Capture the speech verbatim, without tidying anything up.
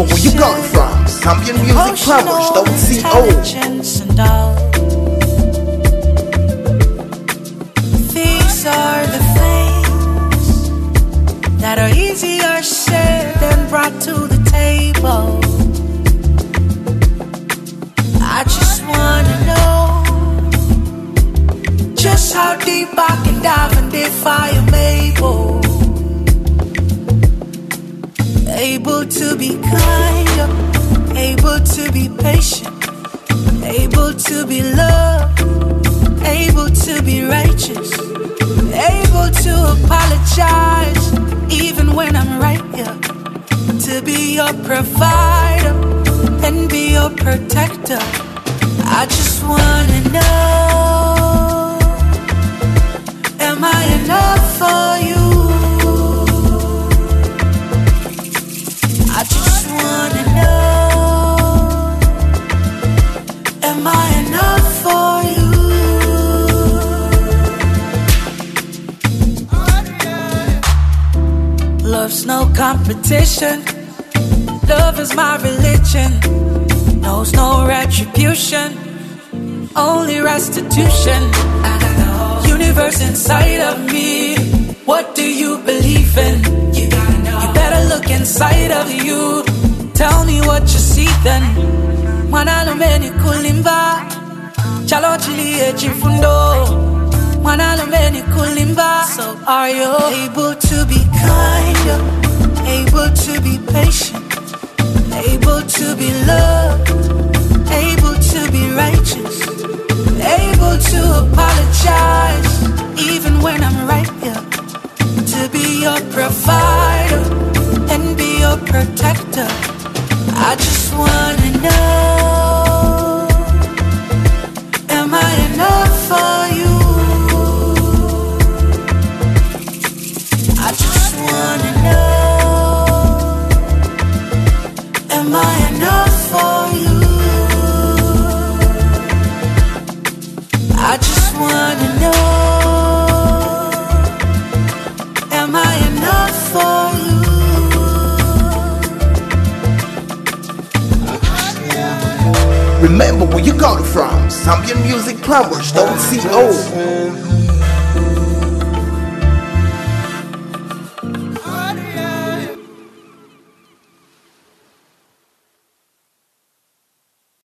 Remember where you got it from. Zambian Music Powers, don't see old. These are the things that are easier said than brought to the table. I just wanna know just how deep I can dive and if I am able, able to be kind, able to be patient, able to be loved, able to be righteous, able to apologize even when I'm right here, to be your provider and be your protector. I just wanna know, am I enough for you? I just wanna know, am I enough for you? Love's no competition. Love is my religion. Knows no retribution, only restitution. I got the whole universe inside of me. What do you believe in? You gotta know. You better look inside of you. Tell me what you see then. Mwana lumeni kulimba, chalo chili ejifundo. Mwana lumeni kulimba. So are you able to be kind, able to be patient, able to be loved, able to be righteous, able to apologize even when I'm right here, to be your provider and be your protector. I just wanna know, am I enough for you? I just wanna know, am I enough for you? I just wanna know, am I enough for you? Remember where you got it from. Zambian Music Powers, don't see old.